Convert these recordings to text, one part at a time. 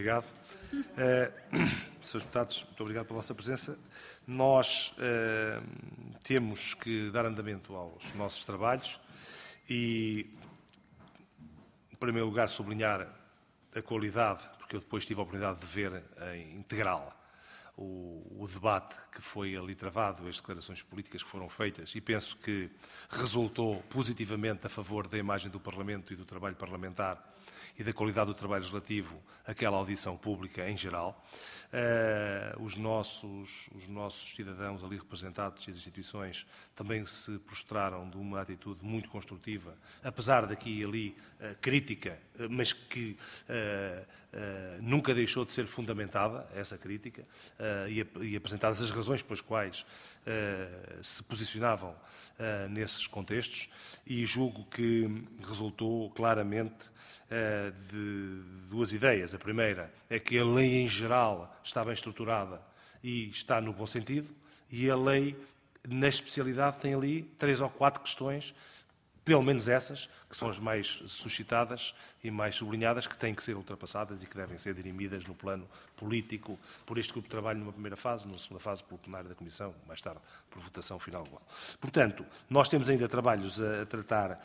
obrigado. Senhores deputados, muito obrigado pela vossa presença. Nós temos que dar andamento aos nossos trabalhos e, em primeiro lugar, sublinhar a qualidade, porque eu depois tive a oportunidade de ver em integral o debate que foi ali travado, as declarações políticas que foram feitas, e penso que resultou positivamente a favor da imagem do Parlamento e do trabalho parlamentar e da qualidade do trabalho relativo àquela audição pública em geral. Os nossos cidadãos ali representados e as instituições também se prostraram de uma atitude muito construtiva, apesar daqui e ali crítica, mas que nunca deixou de ser fundamentada, essa crítica, e apresentadas as razões pelas quais se posicionavam nesses contextos, e julgo que resultou claramente de duas ideias. A primeira é que a lei em geral está bem estruturada e está no bom sentido, e a lei, na especialidade, tem ali 3 ou 4 questões, pelo menos essas, que são as mais suscitadas e mais sublinhadas, que têm que ser ultrapassadas e que devem ser dirimidas no plano político por este grupo de trabalho numa primeira fase, numa segunda fase pelo plenário da Comissão, mais tarde por votação final global. Portanto, nós temos ainda trabalhos a tratar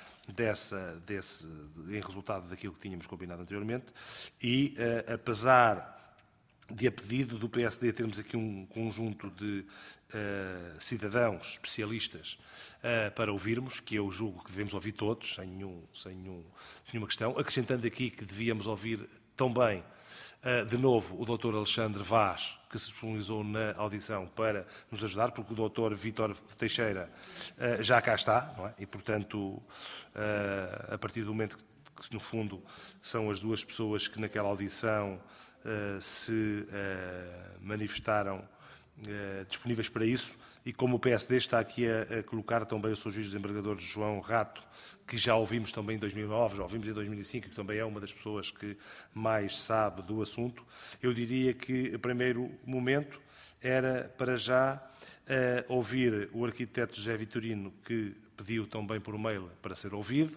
em resultado daquilo que tínhamos combinado anteriormente e, apesar de, a pedido do PSD, termos aqui um conjunto de cidadãos especialistas para ouvirmos, que eu julgo que devemos ouvir todos, sem nenhuma questão, acrescentando aqui que devíamos ouvir também, de novo, o Dr. Alexandre Vaz, que se disponibilizou na audição para nos ajudar, porque o Dr. Vítor Teixeira já cá está, não é? E, portanto, a partir do momento que, no fundo, são as duas pessoas que naquela audição se manifestaram disponíveis para isso, e como o PSD está aqui a colocar também o Sr. Juiz Desembargador João Rato, que já ouvimos também em 2009, já ouvimos em 2005, que também é uma das pessoas que mais sabe do assunto, eu diria que o primeiro momento era, para já, ouvir o arquiteto José Vitorino, que pediu também por mail para ser ouvido,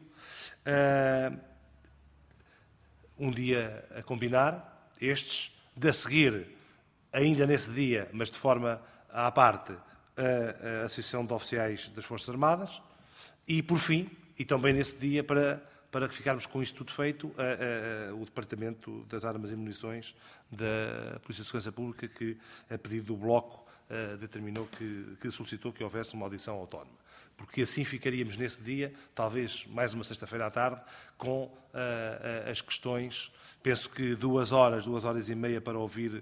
um dia a combinar, de a seguir, ainda nesse dia, mas de forma à parte, a Associação de Oficiais das Forças Armadas e, por fim, e também nesse dia, para ficarmos com isto tudo feito, o Departamento das Armas e Munições da Polícia de Segurança Pública, que, a pedido do Bloco, determinou que solicitou que houvesse uma audição autónoma. Porque assim ficaríamos nesse dia, talvez mais uma sexta-feira à tarde, com as questões, penso que 2 horas, 2 horas e meia para ouvir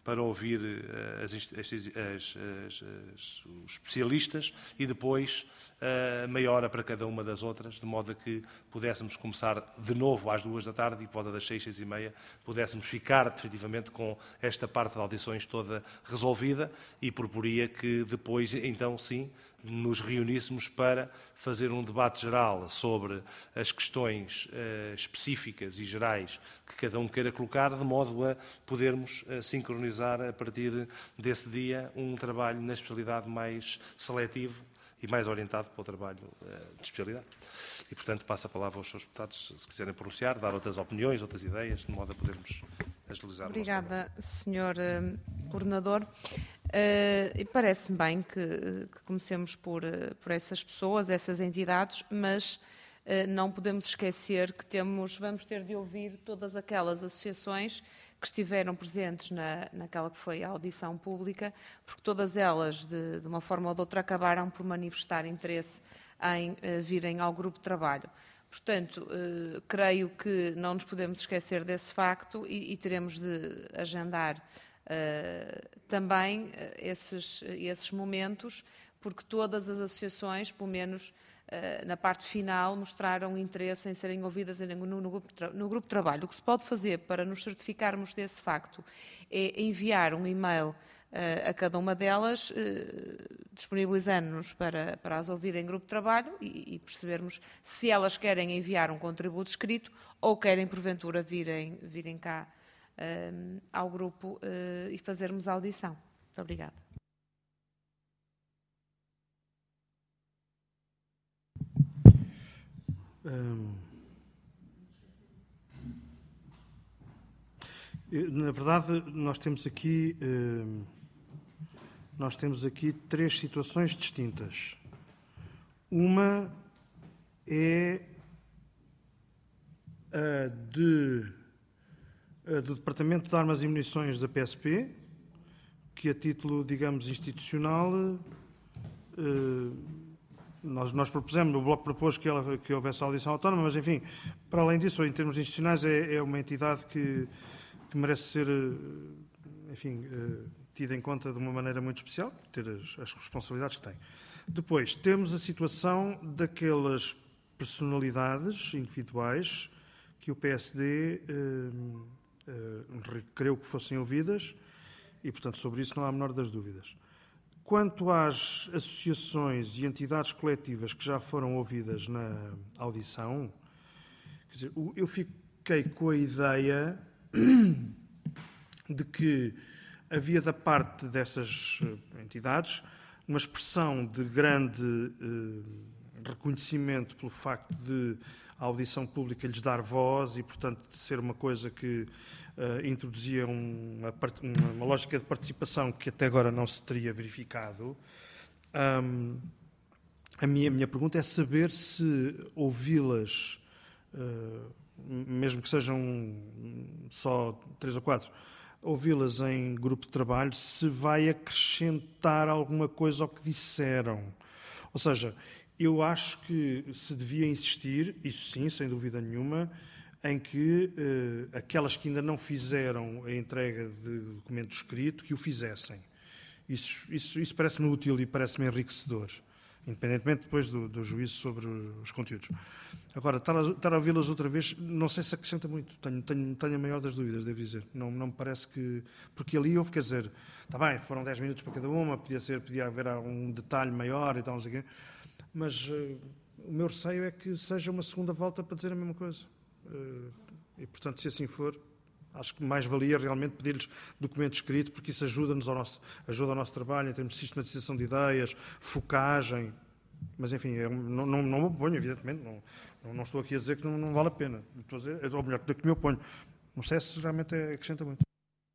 os especialistas e depois meia hora para cada uma das outras, de modo a que pudéssemos começar de novo às 2 da tarde e por volta das 6, 6 e meia, pudéssemos ficar definitivamente com esta parte de audições toda resolvida, e proporia que depois, então sim, nos reuníssemos para fazer um debate geral sobre as questões específicas e gerais que cada um queira colocar, de modo a podermos sincronizar a partir desse dia um trabalho na especialidade mais seletivo e mais orientado para o trabalho de especialidade. E, portanto, passo a palavra aos seus deputados, se quiserem pronunciar, dar outras opiniões, outras ideias, de modo a podermos agilizar o nosso trabalho. Obrigada, Sr. Coordenador. E parece-me bem que comecemos por essas pessoas, essas entidades, mas não podemos esquecer que vamos ter de ouvir todas aquelas associações que estiveram presentes naquela que foi a audição pública, porque todas elas, de uma forma ou de outra, acabaram por manifestar interesse em virem ao grupo de trabalho. Portanto, creio que não nos podemos esquecer desse facto e teremos de agendar também esses momentos, porque todas as associações, pelo menos na parte final, mostraram interesse em serem ouvidas no grupo de trabalho. O que se pode fazer para nos certificarmos desse facto é enviar um e-mail a cada uma delas, disponibilizando-nos para as ouvir em grupo de trabalho e percebermos se elas querem enviar um contributo escrito ou querem, porventura, virem cá ao grupo e fazermos a audição. Muito obrigada. Na verdade, nós temos aqui três situações distintas. Uma é a do Departamento de Armas e Munições da PSP, que a título, digamos, institucional, nós propusemos, o Bloco propôs que houvesse audição autónoma, mas, enfim, para além disso, em termos institucionais, é uma entidade que merece ser, enfim, tida em conta de uma maneira muito especial, ter as responsabilidades que tem. Depois, temos a situação daquelas personalidades individuais que o PSD requereu que fossem ouvidas e, portanto, sobre isso não há a menor das dúvidas. Quanto às associações e entidades coletivas que já foram ouvidas na audição, quer dizer, eu fiquei com a ideia de que havia da parte dessas entidades uma expressão de grande reconhecimento pelo facto de a audição pública lhes dar voz e, portanto, de ser uma coisa que introduzia uma lógica de participação que até agora não se teria verificado. A minha pergunta é saber se ouvi-las, mesmo que sejam só 3 ou 4, ouvi-las em grupo de trabalho, se vai acrescentar alguma coisa ao que disseram. Ou seja, eu acho que se devia insistir, isso sim, sem dúvida nenhuma, em que aquelas que ainda não fizeram a entrega de documento escrito, que o fizessem. Isso parece-me útil e parece-me enriquecedor, independentemente depois do juízo sobre os conteúdos. Agora, estar a ouvi-las outra vez, não sei se acrescenta muito. Tenho a maior das dúvidas, devo dizer. Não me parece que... Porque ali houve, quer dizer, está bem, foram 10 minutos para cada uma, podia haver algum detalhe maior e tal, não sei o quê, mas o meu receio é que seja uma segunda volta para dizer a mesma coisa. E, portanto, se assim for, acho que mais valia realmente pedir-lhes documento escrito, porque isso ajuda-nos ajuda ao nosso trabalho em termos de sistematização de ideias, focagem. Mas, enfim, não me oponho, evidentemente. Não estou aqui a dizer que não vale a pena. Estou a dizer, ou melhor, que me oponho. Não sei se realmente acrescenta muito.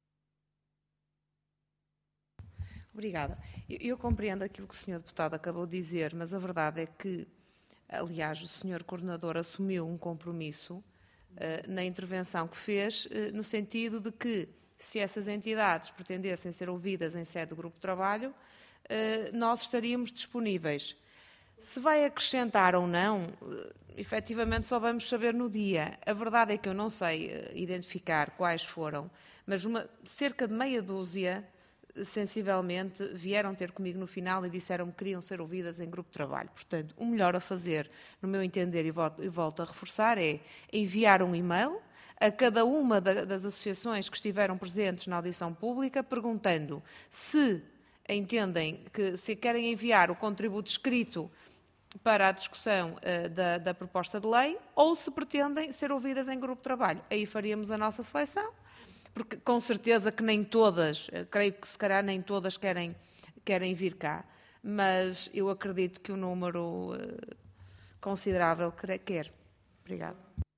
Obrigada. Eu compreendo aquilo que o Sr. Deputado acabou de dizer, mas a verdade é que, aliás, o Sr. Coordenador assumiu um compromisso na intervenção que fez, no sentido de que, se essas entidades pretendessem ser ouvidas em sede do grupo de trabalho, nós estaríamos disponíveis. Se vai acrescentar ou não, efetivamente só vamos saber no dia. A verdade é que eu não sei identificar quais foram, mas cerca de meia dúzia, sensivelmente, vieram ter comigo no final e disseram-me que queriam ser ouvidas em grupo de trabalho. Portanto, o melhor a fazer, no meu entender, e volto a reforçar, é enviar um e-mail a cada uma das associações que estiveram presentes na audição pública, perguntando se entendem que se querem enviar o contributo escrito para a discussão da proposta de lei ou se pretendem ser ouvidas em grupo de trabalho. Aí faríamos a nossa seleção, porque com certeza que nem todas, creio que se calhar nem todas querem vir cá, mas eu acredito que o número considerável quer. Obrigada.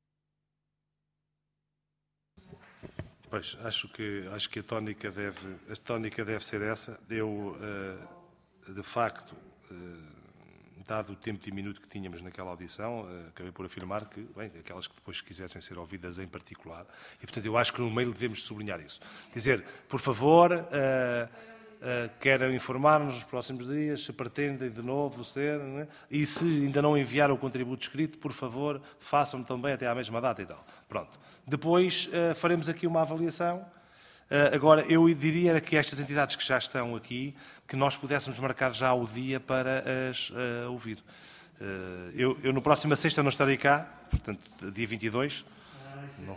Pois, acho que a tónica deve ser essa. Eu, de facto, dado o tempo diminuto que tínhamos naquela audição, acabei por afirmar que, bem, aquelas que depois quisessem ser ouvidas em particular, e portanto eu acho que no mail devemos sublinhar isso. Dizer, por favor, quero informar-nos nos próximos dias se pretendem de novo ser, né? E se ainda não enviaram o contributo escrito, por favor, façam também até à mesma data e tal. Pronto. Depois faremos aqui uma avaliação. Agora, eu diria que estas entidades que já estão aqui, que nós pudéssemos marcar já o dia para as ouvir. Eu no próximo sexta não estarei cá, portanto, dia 22. Não.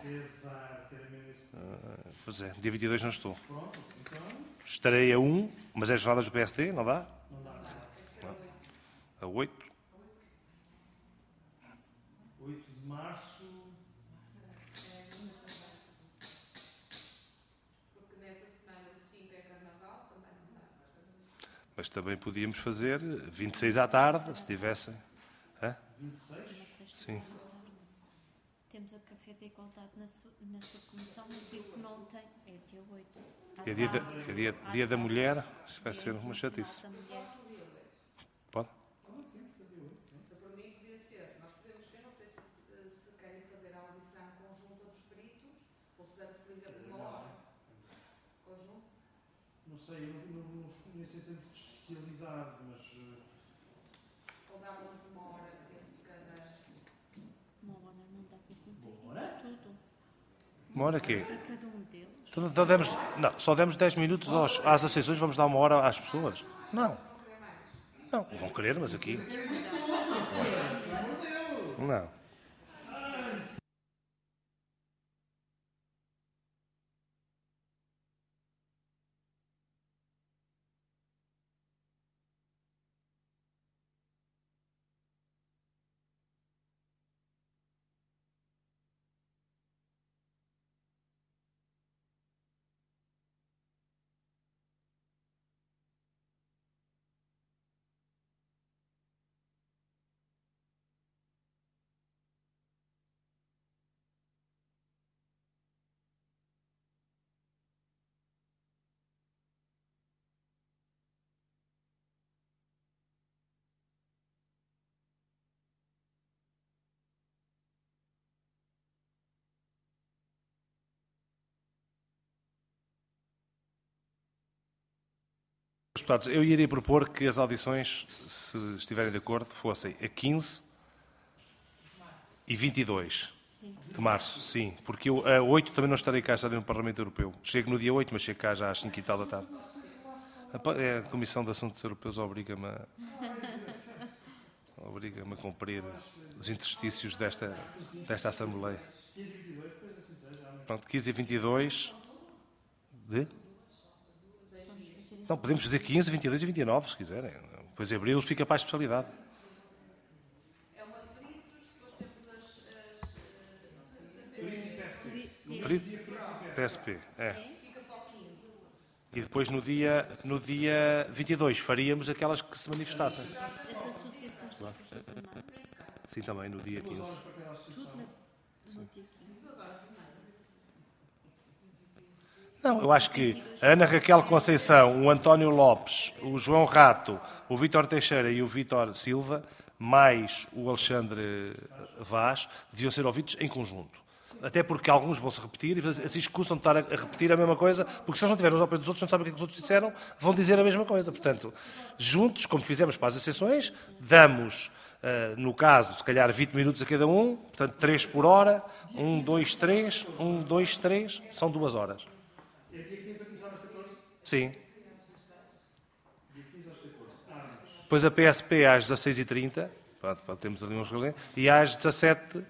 Pois é, dia 22 não estou. Estarei a 1, mas é jornadas do PSD, não dá? Não dá. A 8. 8 de março. Mas também podíamos fazer 26 à tarde, se tivessem. Hã? 26? Sim. Temos o Café da Igualdade na subcomissão, mas isso não tem. É dia 8. É dia da mulher, isso vai ser uma chatice. Pode? Para mim podia ser, nós podemos, eu não sei se querem fazer a audição conjunta dos peritos, ou se damos, por exemplo, uma hora. Conjunto? Não sei, eu não os conheço em termos de especialidade, mas... Ou dávamos uma hora de cada... Uma hora não dá para cumprir tudo. Uma hora quê? Para cada um deles. Não, só demos 10 minutos às associações, vamos dar uma hora às pessoas? Não. Não, vão querer, mas aqui... Não. Deputados, eu iria propor que as audições, se estiverem de acordo, fossem a 15 e 22 de março, sim, porque eu a 8 também não estarei cá, estarei no Parlamento Europeu. Chego no dia 8, mas chego cá já às 5 e tal da tarde. A Comissão de Assuntos Europeus obriga-me a cumprir os interstícios desta Assembleia. 15 e 22, depois assim seja. Pronto, 15 e 22 de... Não, podemos fazer 15, 22 e 29, se quiserem. Depois de abril fica para a especialidade. É uma de peritos, depois temos Perito, PSP, é. Fica para o 15. E depois no dia 22 faríamos aquelas que se manifestassem. As associações de recursos humanos. Sim, também no dia 15. Tudo no dia 15. Não, eu acho que a Ana Raquel Conceição, o António Lopes, o João Rato, o Vítor Teixeira e o Vítor Silva, mais o Alexandre Vaz, deviam ser ouvidos em conjunto. Até porque alguns vão se repetir e assim escusam de estar a repetir a mesma coisa, porque se eles não tiverem os opiniões dos outros, não sabem o que os outros disseram, vão dizer a mesma coisa. Portanto, juntos, como fizemos para as exceções, damos, no caso, se calhar 20 minutos a cada um, portanto, 3 por hora, 1, 2, 3, 1, 2, 3, são 2 horas. É dia 15 a começar às 14? Sim. Dia 15 às 14. Depois a PSP às 16h30, pronto, temos ali uns reuniões, e às 17h30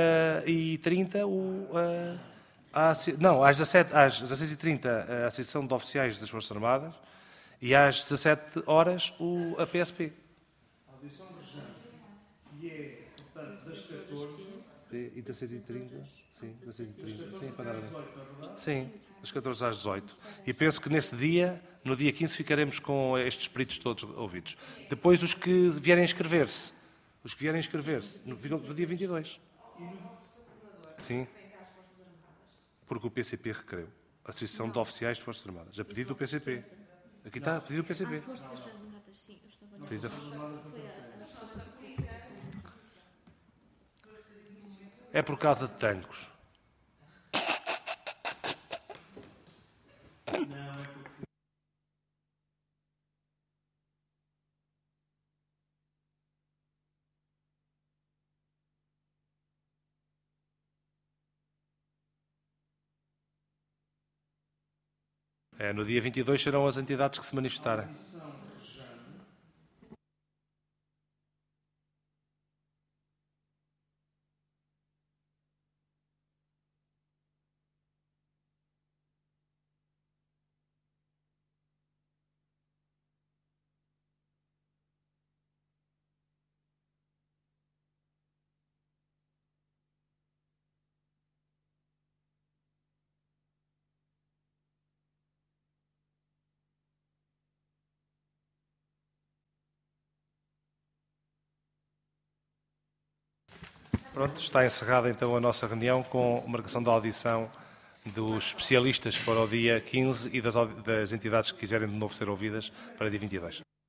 às 16h30 a Associação de Oficiais das Forças Armadas e às 17 horas a PSP. A audição regente, que é, portanto, das 14... E 16h30, sim, 16h30, sim, para dar a... 18, não é verdade? Sim, das 14 às 18. E penso que nesse dia, no dia 15, ficaremos com estes peritos todos ouvidos. Depois os que vierem inscrever-se. Os que vierem inscrever-se no dia 22. Sim. Porque o PCP requereu. Associação de Oficiais de Forças Armadas. A pedido do PCP. Aqui está, a pedido do PCP. Forças Armadas, sim. Eu estava a Pedido da- É por causa de tanques. No dia 22 serão as entidades que se manifestarem. Pronto, está encerrada então a nossa reunião com marcação da audição dos especialistas para o dia 15 e das entidades que quiserem de novo ser ouvidas para dia 22.